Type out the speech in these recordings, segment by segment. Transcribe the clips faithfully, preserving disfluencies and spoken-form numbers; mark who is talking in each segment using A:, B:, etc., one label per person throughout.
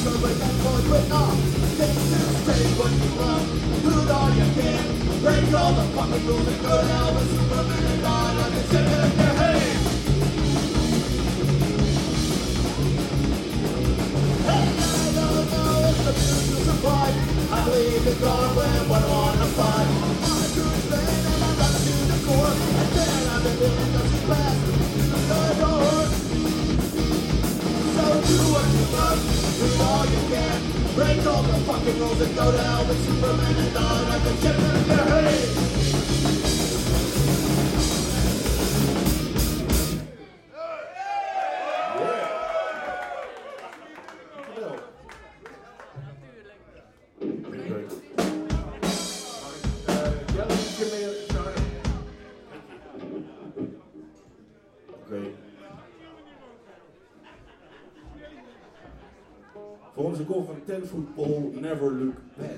A: Voor onze goal van ten football, never look back.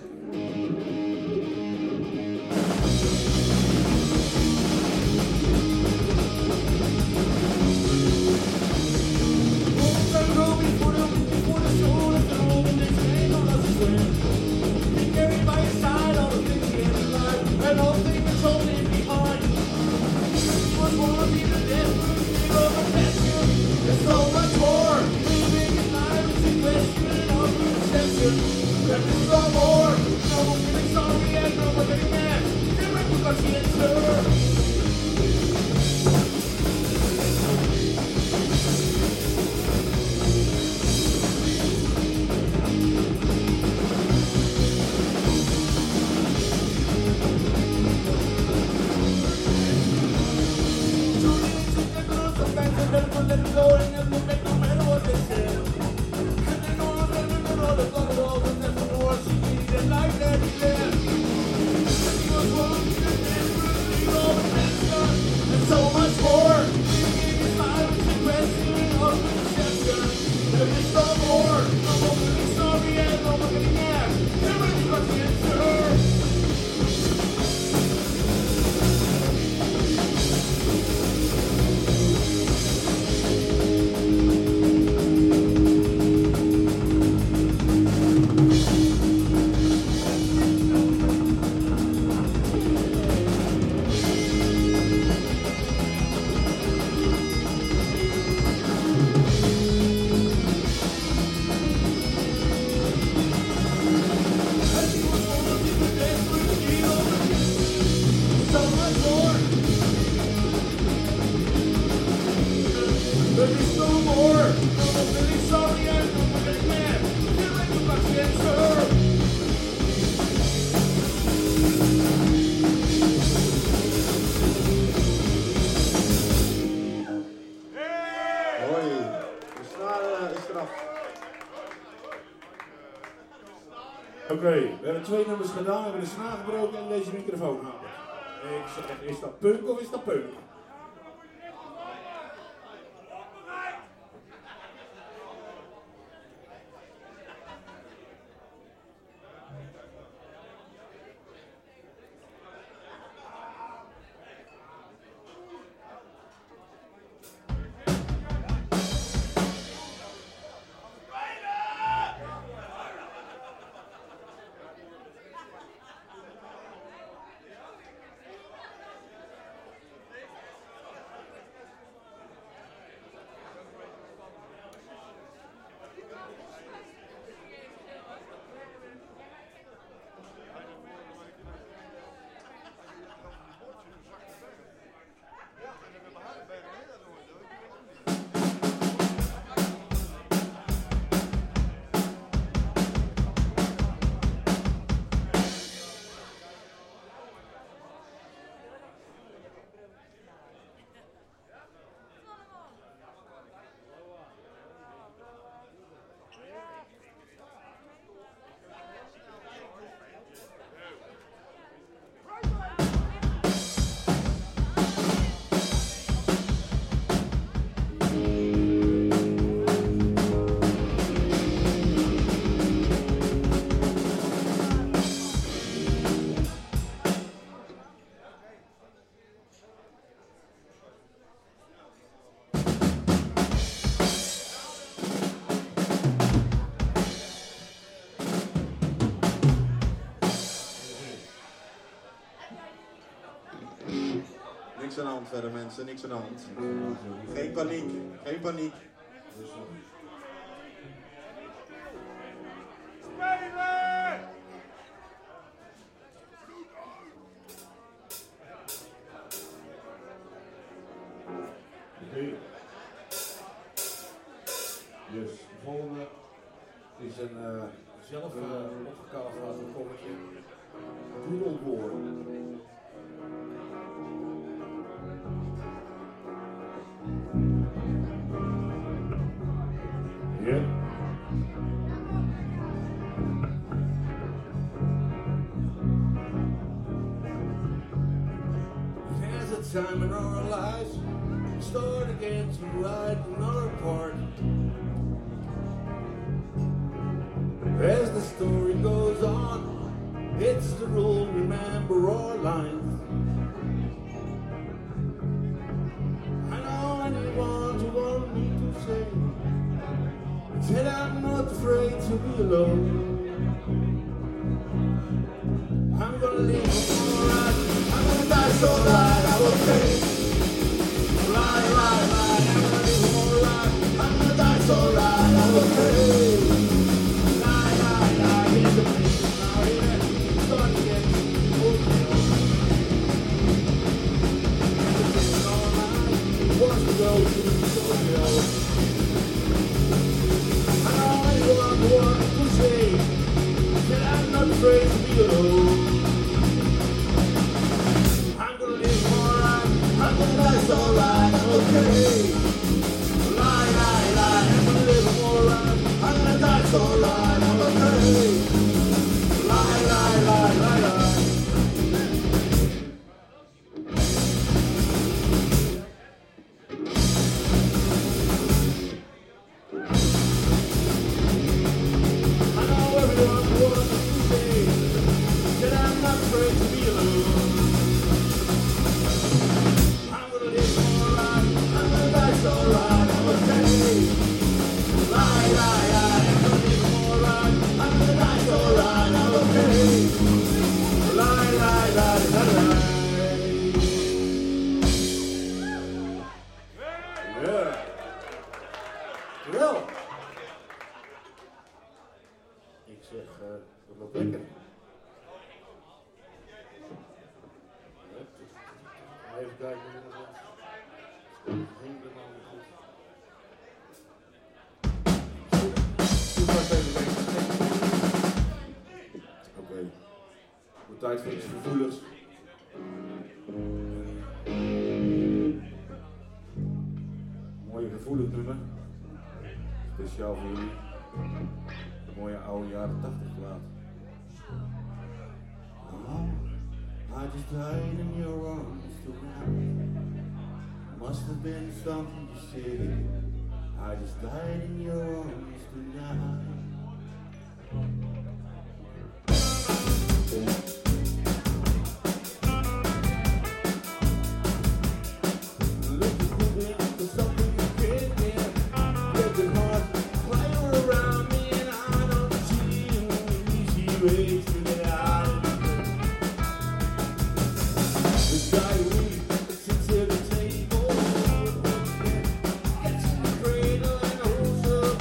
A: Oké, okay, we hebben twee nummers gedaan, we hebben de snaar gebroken en deze microfoon gehaald. Ik zeg, is dat punk of is dat punk?
B: niks aan de hand verder mensen, niks aan de hand. Geen paniek, geen paniek.
C: Spelen!
A: Oké. Dus de volgende is een uh, zelf uh, opgekalefaald kommetje. Doodleboor. Ja. There's a time in our lives we start again to write another part. As the story goes on, it's the rule, remember our lines. I know anyone who want me to say, said I'm not afraid to be alone. I'm gonna live alright, I'm gonna die so right, I'm okay. Right, right, right, I'm gonna live alright, I'm gonna die so right, I'm okay. Lie, lie, lie, here's the place now, here, start again, okay. Everything alright, wants to go to the Tokyo. I know anyone who wants to say that I'm not afraid to be alone. I'm gonna live alright, I'm gonna die so right, I'm okay. Lie, lie, lie, I'm gonna live alright, I'm gonna die so right, I'm okay. Lie, lie, lie, lie, lie. I know everyone wants to say that I'm not afraid to be alone. I'm gonna live alright, I'm gonna die so right, I'm okay. Lie, lie, lie, I'm gonna live alright, I'm gonna die so right, I'm okay. Lie, lie, lie, lie, lie. Ja. Wel. Ik zeg, uh, dat loopt lekker. Even kijken. Helemaal goed. Doe maar even weg. Oké. De tijd voor iets gevoeligs. Mooie gevoelig nummer. Speciaal voor jullie. Een mooie oude jaren tachtig plaat. Oh, I just died in your arms tonight. Must have been something to say. I just died in your arms tonight. Cradle and also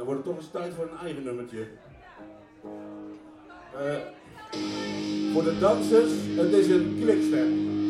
A: wordt het toch eens tijd voor een eigen nummertje. Uh, voor de dansers, het is een klikstep.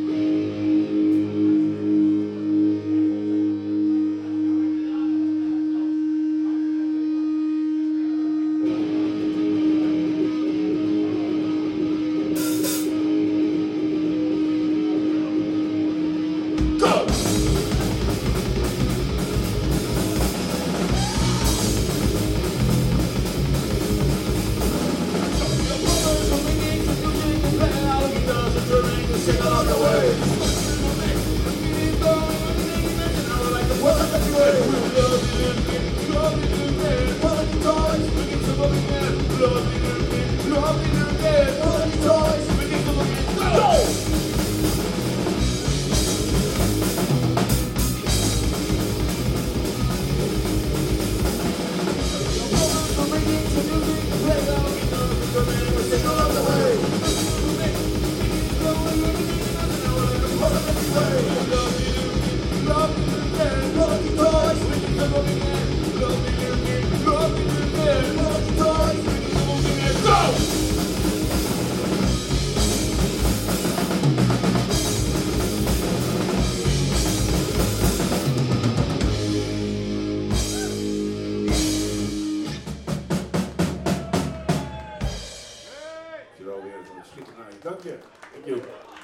A: Dank je. Thank you.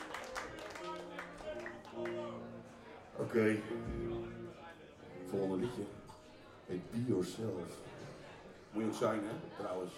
A: Oké. Okay. Volgende liedje. Hey, Be Yourself. Moet je ook zijn, hè? Trouwens.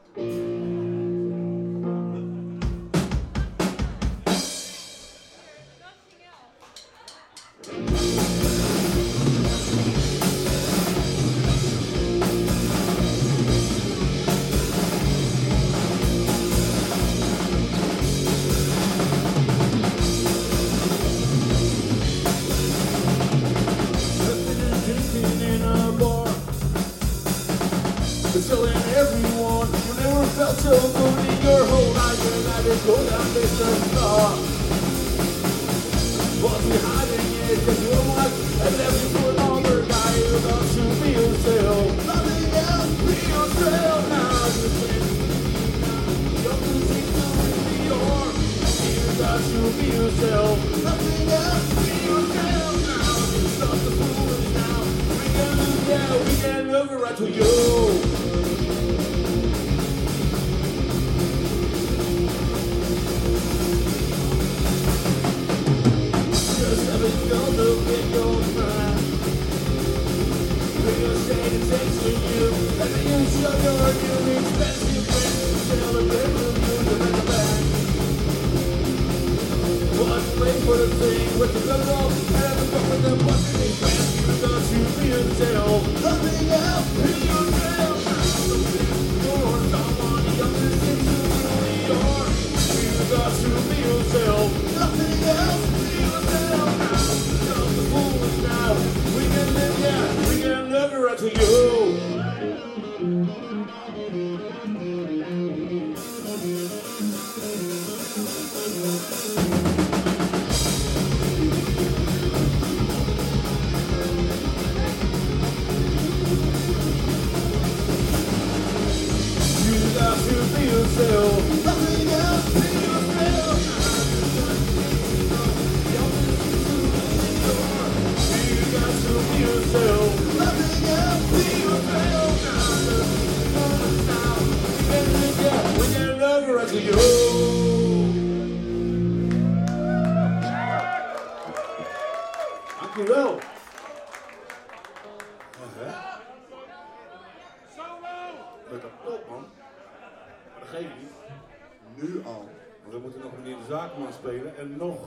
A: En nog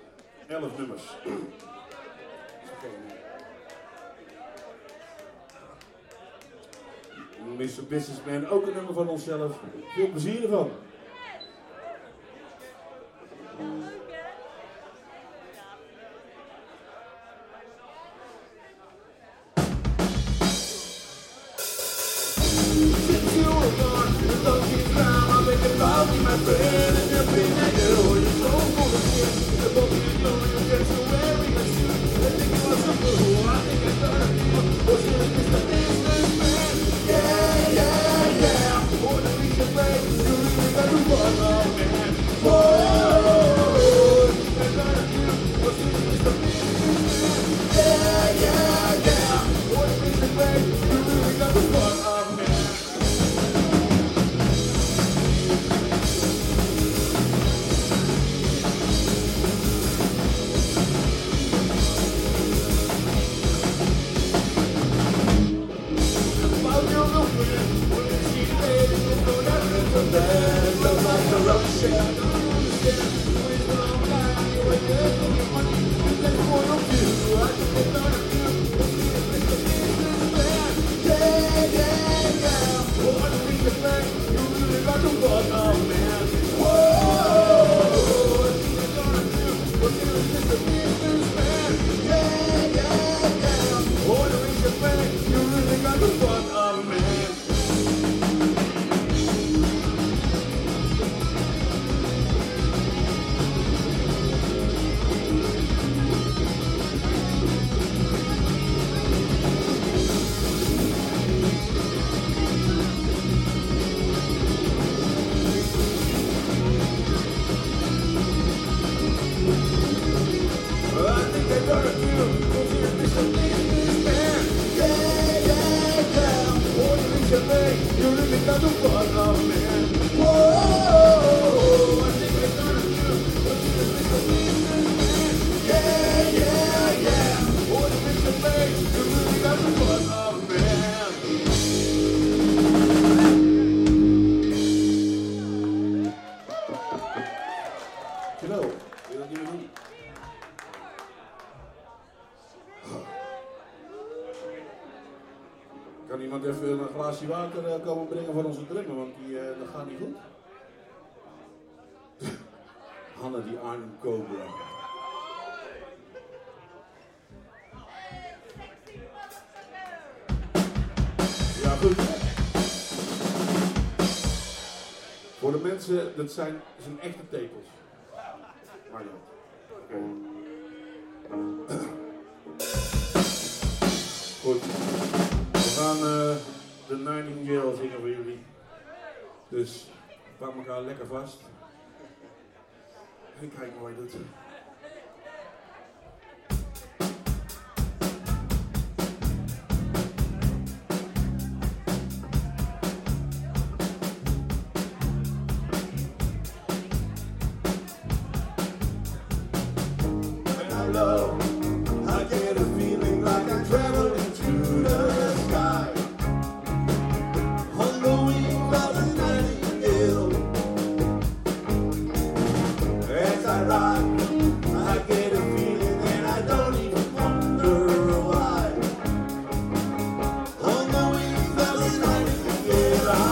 A: elf nummers. mister Businessman, ook een nummer van onszelf. Veel plezier ervan.
C: Yeah.
A: face, you really got the fuck up, man. About your girlfriend, when she's ready, you know that it's a bad, just like the road shit. I don't understand, always when I'm lying, you're right there, so you're funny, you let me want to do, I just get done with you, it's a businessman, yeah, yeah, yeah, what a piece of thing, you really got the fuck up, man, whoa, it's a businessman, yeah, yeah, yeah, what a piece of thing, you really got the fuck up, man. You really got the fuck up, man. Whoa, I think I got it too. Yeah, yeah, yeah. What a piece of face. You really got the fuck up, man. Dankjewel. Wil je dat niet meer doen? Kan iemand even een glaasje water uh, komen brengen voor onze drummer, want die, uh, dat gaat niet goed. Hanne die Arnhem Cobra. Ja goed. Voor de mensen, dat zijn, dat zijn echte tepels. Maar ja. Oké. Goed. We gaan uh, de Nightingale zingen voor jullie. Dus pak elkaar lekker vast. En kijk hoe je doet. When I love, I get a feeling like I'm traveling through the sky. On the wings of the nightingale. As I ride, I get a feeling and I don't even wonder why. On the wings of the nightingale, I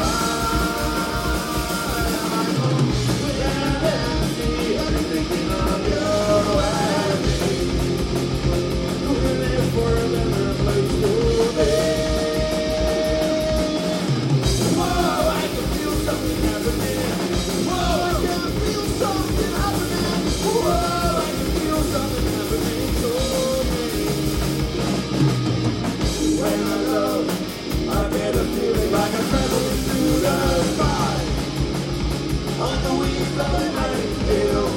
A: fly. I go where and see, I'm thinking of you and me. Looking for a better place to be. Whoa, I can feel something happening. Whoa, I can feel something happening. Whoa, I can feel something happening to me. When I love, I get a feeling like I'm traveling through the sky. On the wings of a nightingale.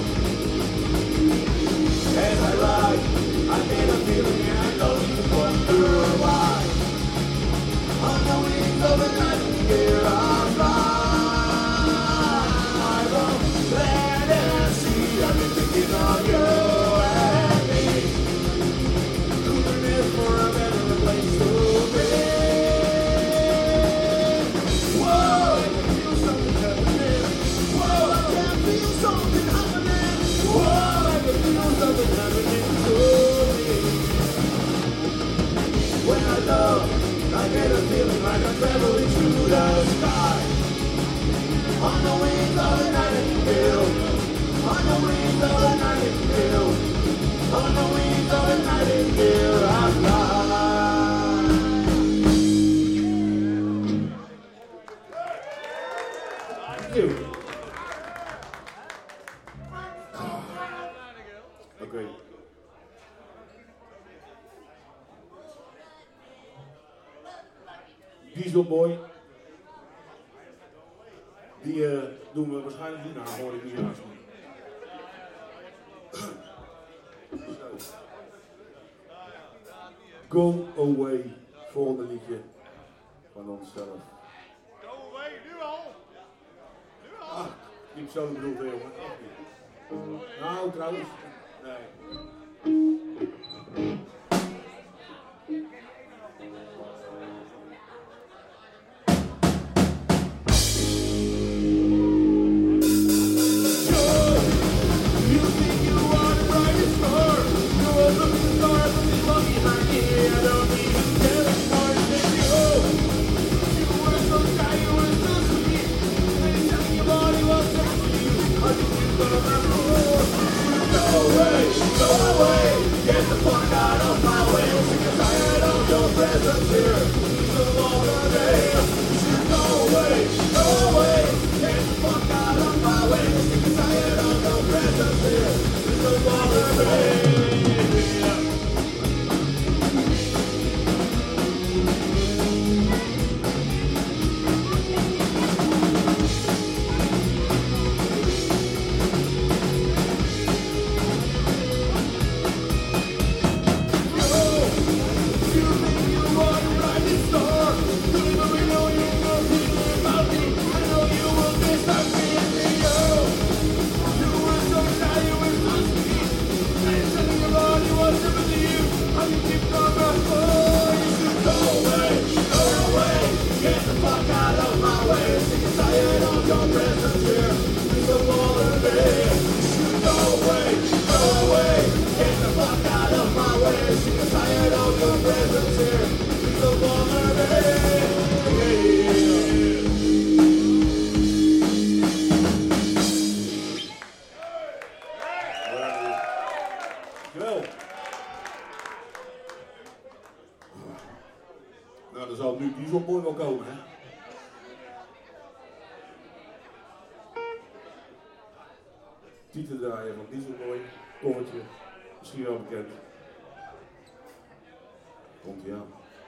A: As I ride, I get a feeling and I don't even wonder why. On the wings of a nightingale, I fly. I go land and sea. I've been thinking of you and me. Looking in for a better place to be. Whoa, I can feel something happening. Whoa, I can feel something happening. Whoa, I can feel something happening to me. When I love, I get a feeling like I'm traveling through the sky. On the wings of a nightingale. On the wings of a nightingale. On the wings of a nightingale, I fly. Thank you. Okay. Diesel Boy. Die uh, doen we waarschijnlijk niet na, hoor ik niet naast me. Go away volgende liedje van onszelf.
C: Go away, nu al! Nu al!
A: Ah, die persoon bedoelt heel jongen. Nou, trouwens, nee. Nou, dan zal nu die zo mooi wel komen, hè? Titel draaien van Dieselboy, koortje, misschien wel bekend. Komt ie aan.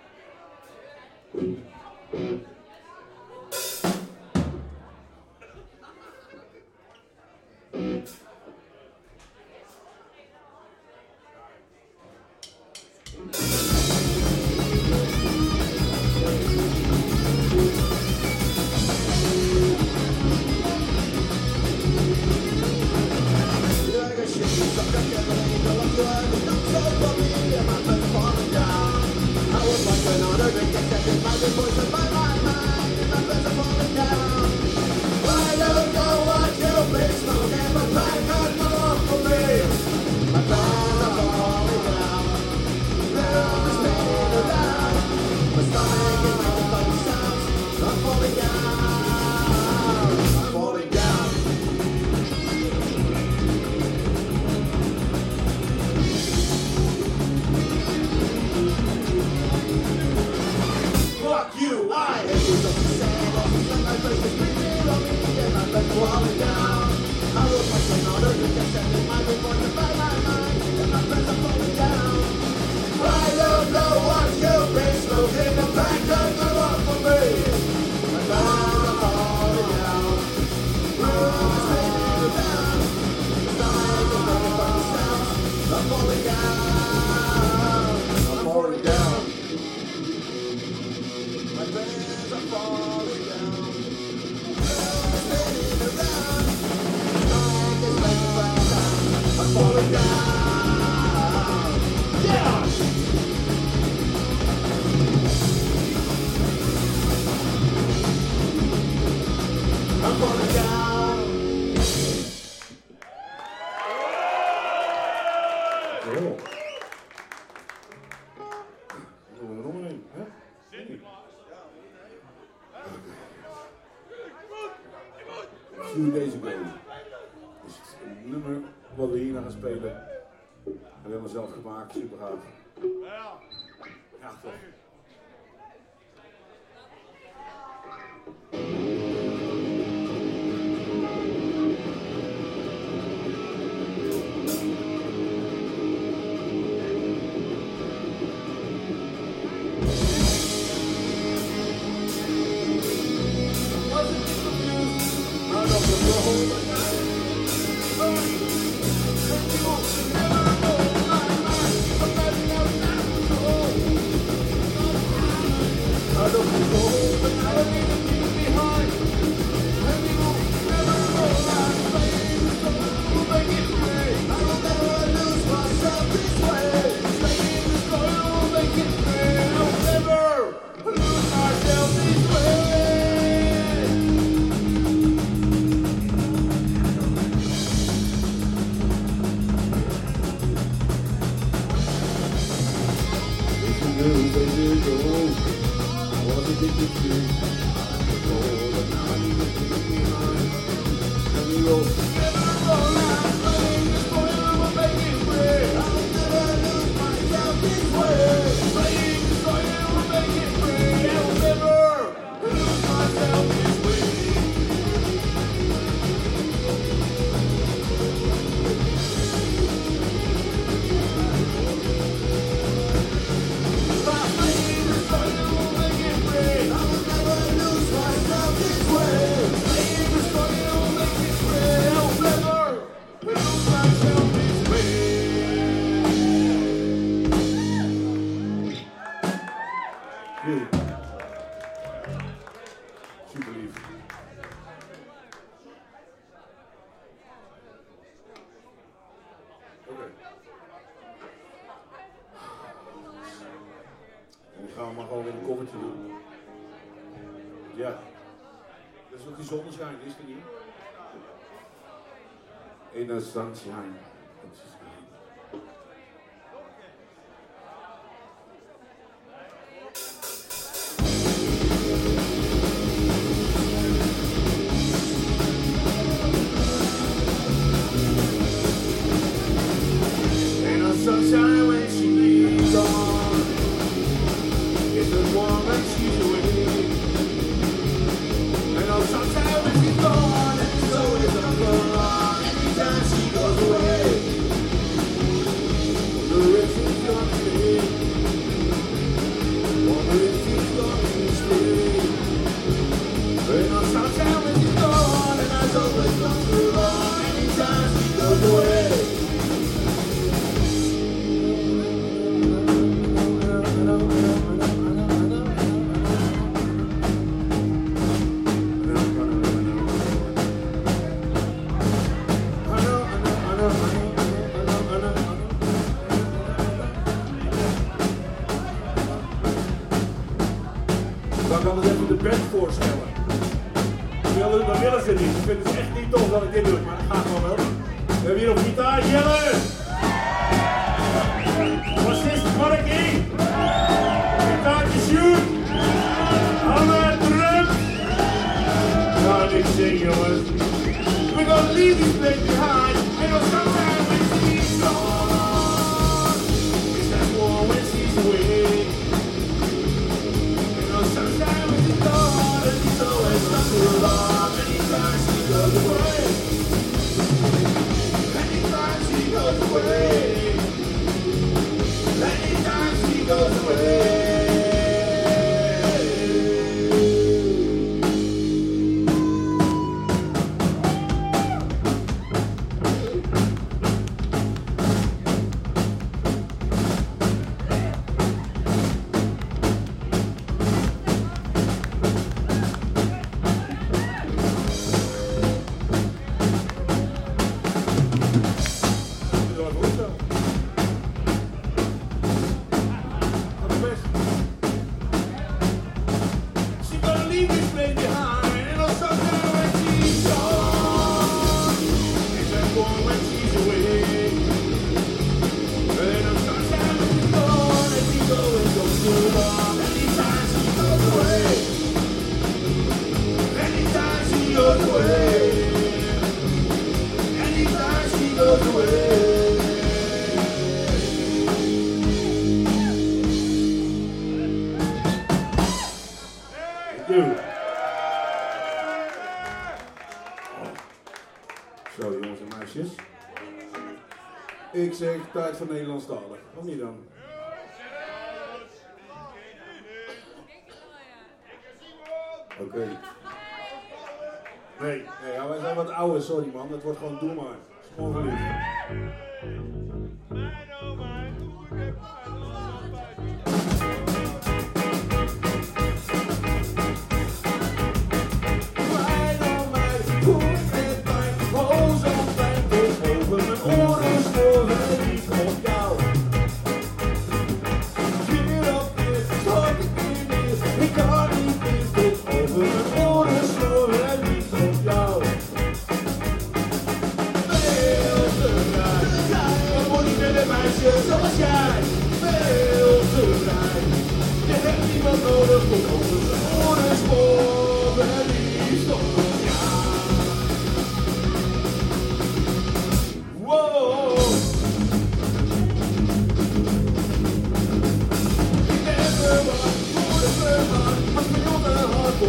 A: Few Days Ago. Dus het nummer wat we hier gaan spelen. En we hebben zelf gemaakt, super gaaf. Ja, toch.
D: Thank you.
A: Zonneschijn is er niet. In de sunshine. Ain't no sunshine when she's gone. It's the warm when she's away. Ain't no sunshine when she's gone, and so is the gone. Anytime she goes away, wonder if she's gonna stay. Wonder if she's gonna stay. Ain't no sunshine when she's gone, and that's always comes along. Anytime she goes away. Ik vind het echt niet tof dat ik dit doe, maar dat gaat gewoon wel. We hebben hier op gitaar Jelle! Bassist Markie! Gitaartje Sjoerd! Anne drum! Nou, niks zingen jongens. We're gonna leave this place behind, and on sometime when she's gone, it's that war when she's away. And on sometime when she's gone, and she's always not too long. Anytime she goes away, anytime she goes away, anytime she goes away. Zo jongens en meisjes. Ik zeg tijd voor Nederlandstalig. Of niet dan? Oké. Okay. Nee, nee ja, wij zijn wat ouder, sorry man. Het wordt gewoon doe maar. Gewoon verliefd.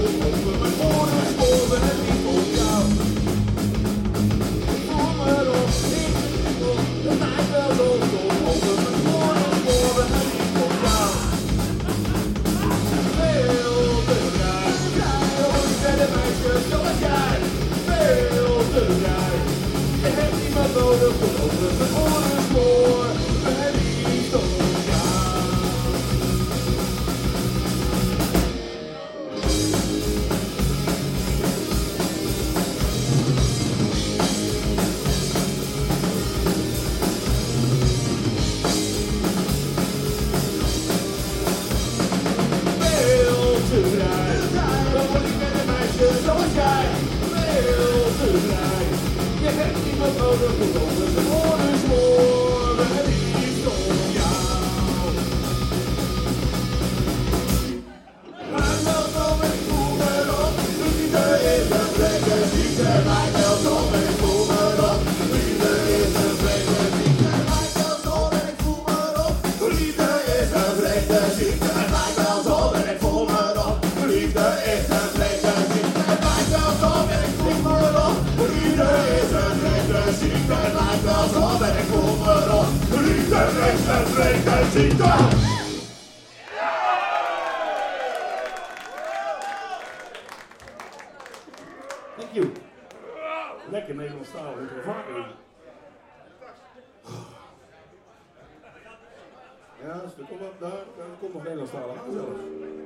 A: stom over mijn oren sporen en niet op jou. Ik voel me erop, ik ben op, het lijkt wel zo stom over mijn oren sporen en niet op jou. Veel te raar, jij hoort verder meisjes zoals jij. Veel te raar, je hebt niemand nodig voor over mijn oren sporen en niet op jou. Zoals jij, veel te vrij. Je hebt niemand nodig voor over de oren sporen en niet om jou. Maak wel zo en ik voel me op. Liefde is een vreemde ziekte. Maak wel zo en ik voel me op. Liefde is een vreemde ziekte. Maak wel zo en ik voel me op. Liefde is een vreemde ziekte. Maak wel zo en ik voel me op. Liefde is een vreemde ziekte. Liefde is een vreemde ziekte, het lijkt wel zo en ik voel me op. Liefde is een vreemde ziekte.
D: Thank you. Lekker Nederlandstalig, moet er vaker in. Ja, dus er komt, daar, daar komt nog Nederlandstalig aan zelfs.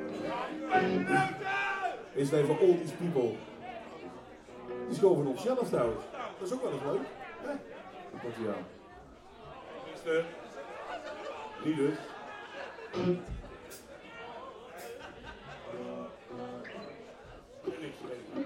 D: Is het even all these people. Die is gewoon van onszelf trouwens. Dat is ook wel eens leuk. Hè? Hoe komt hij aan? Beste. Niet dus. Niks weten.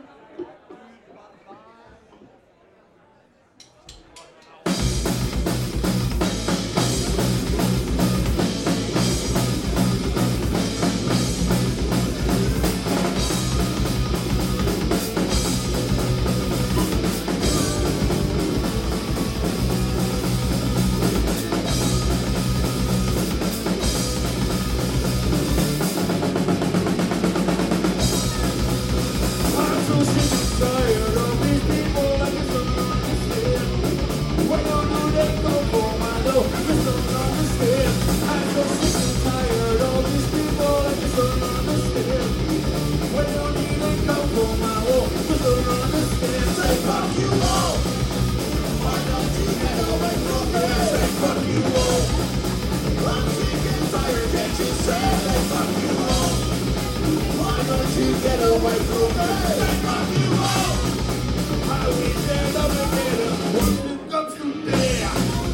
A: Get away from me! Fuck you all! I will stand up and get it once it comes to there!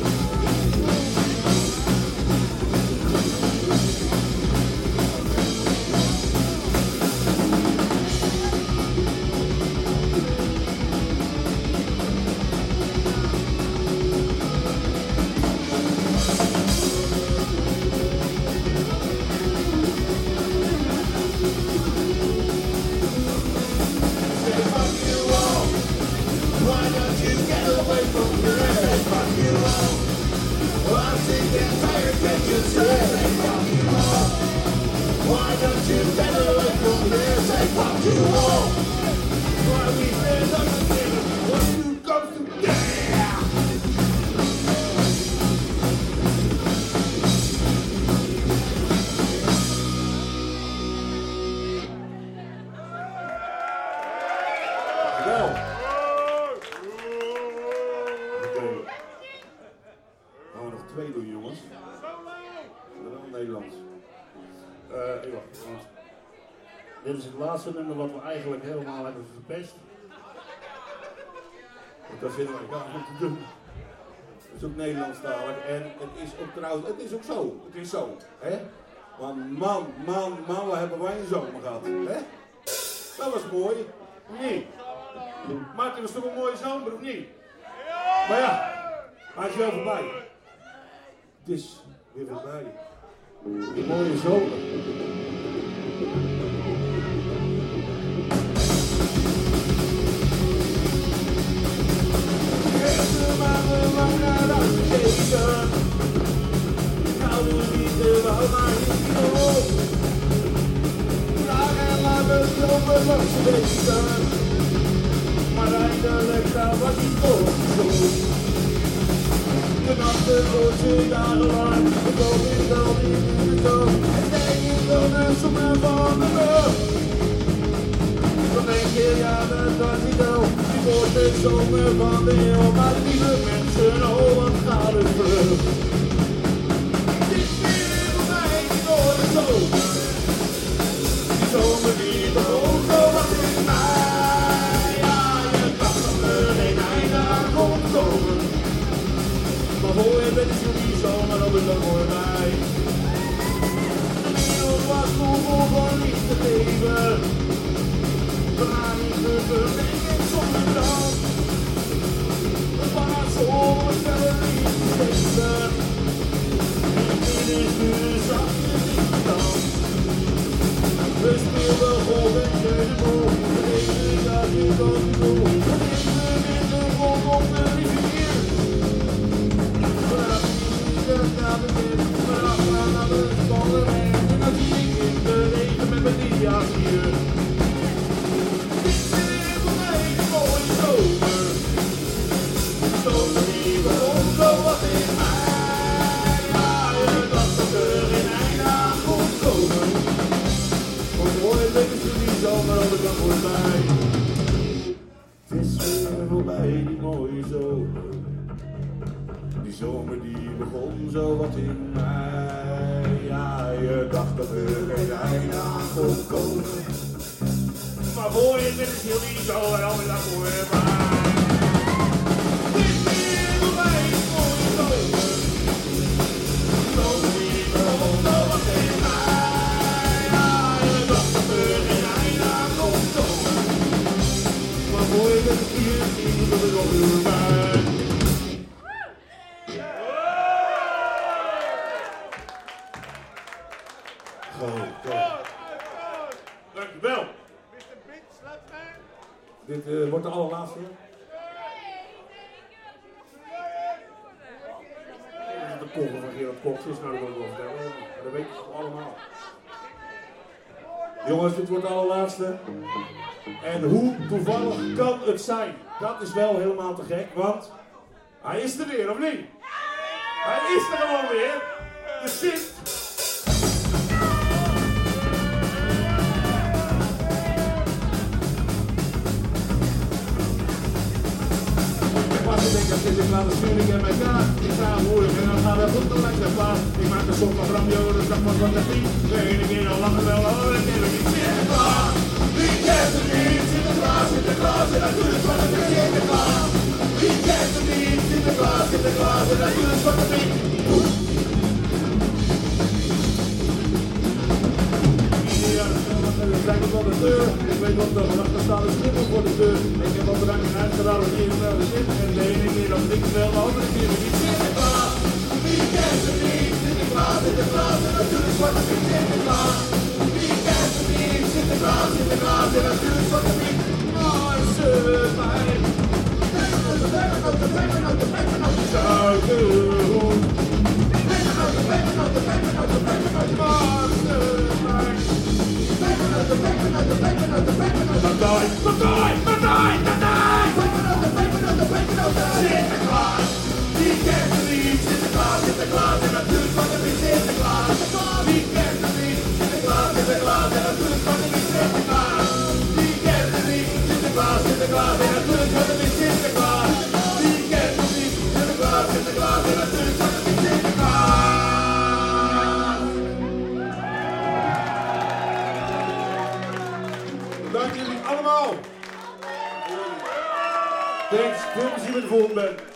A: Why don't you get away from here? Say fuck you all. Why we stand up together when you come to there?
D: Wel. Oké. Gaan we nog twee doen, jongens. Wel Nederlands. Uh, even wachten, want dit is het laatste nummer wat we eigenlijk helemaal hebben verpest. Want dat vinden we gaaf om te doen. Het is ook Nederlandstalig en het is ook trouwens, het is ook zo, het is zo, hè? Want man, man, man, wat hebben wij een zomer gehad, hè? Dat was mooi, of niet? Martin, was toch een mooie zomer, of niet? Maar ja, hij is wel voorbij. Het is weer voorbij. Die mooie zomer.
A: Gisteren waren we lang naar huis gekeken. Ik hou de liefde wel maar niet op. Vraag en laat het
D: zomer was geweest. Maar eindelijk daar was hij toch zo. De nachten voor ze dagenlang, de boom is al niet meer zo. En denk ik wel de zomer van de dag. Dan denk je, ja dat was niet wel, die wordt de zomer van de eeuw. Maar lieve mensen, oh wat gaat het terug. Dit is weer voor mij die mooie zomer. Die zomer die begon zo wat in mij. Ja, je dacht dat er geen einde aan kon komen. Maar voor je bent is jullie zomer op het dag voorbij. De wereld was vol vol van liefde leven. We gaan niet verdenken zonder brand. We waren zomer verder liefde steven. En dit is nu de zachtjes in de stand. We speelden golf en keuzenboel. We deden dat je dat je doel. We deden in de golf op de rivier. We hadden niet de straten in. We hadden naar de spannen heen. En dan zie ik in de regen met mijn dia's hier. Dit is weer voor mij de mooie zomer. De zomer die begon zo wat in mij. Ja, je dacht dat er geen einde aan kon komen. Maar mooi leven ze die zomer op de dag voorbij. Het is weer voorbij die mooie zomer. Die zomer die begon zo wat in mij. Ja, je dacht dat er geen einde aan kon komen. Maar voor je bent is heel die zomer op de dag voorbij. Het is weer voorbij die mooie zomer. Die zomer die begon zo wat in mij. Ja, je dacht dat er geen einde aan kon komen. Maar voor je bent is hier niet op de dag voorbij. Dankjewel.
C: mister Big Slapman.
D: Dit uh, wordt de allerlaatste. Dit is de kogel van Gerard Koks, is nou wel vertellen. Maar dat weet je toch allemaal. Jongens, dit wordt de allerlaatste. En hoe toevallig kan het zijn? Dat is wel helemaal te gek, want hij is er weer, of niet? Hij is er gewoon weer. De Sint. Ik denk dat dit is laten sturen, ik heb mijn kaart. Ik sta moeilijk en dan gaat het goed door lekker klaar. Ik maak een soort van grandioze dag van wat ik de ene keer al lachen wel, oh ik ken het niet. Sinterklaas, wie kent het niet? Sinterklaas, Sinterklaas en natuurlijk wat het is Sinterklaas. Wie kent het niet? Sinterklaas, Sinterklaas en natuurlijk wat het is. Ik kijk op de deur, ik weet wat er vannacht staat, een schimmel voor de deur. Ik heb al drank en uitgedaan, dat hier wel zit. En de ene keer dat ik wel, de andere keer niet. Sinterklaas, wie kent het niet? Sinterklaas, Sinterklaas en natuurlijk wat het is Sinterklaas. Wie kent het niet? Sinterklaas, Sinterklaas en natuurlijk wat het is. Maar ze mij. Pepernoten, pepernoten, pepernoten, pepernoten, suikerhoen. Pepernoten, pepernoten, pepernoten, pepernoten, maar ze mij. Pepernoten, pepernoten, pepernoten, pepernoten. Partij, partij, partij, partij. Pepernoten, pepernoten, pepernoten. Sinterklaas, wie kent het niet? Sinterklaas, Sinterklaas en natuurlijk wat het is Sinterklaas. Wie kent het niet? Sinterklaas, Sinterklaas en natuurlijk wat het is Sinterklaas. Wie kent het niet? Sinterklaas, Sinterklaas en natuurlijk wat het is Sinterklaas. Wie kent het niet? Sinterklaas, Sinterklaas en natuurlijk wat het is Sinterklaas. Dank jullie allemaal. Thanks, veel plezier met de volgende band.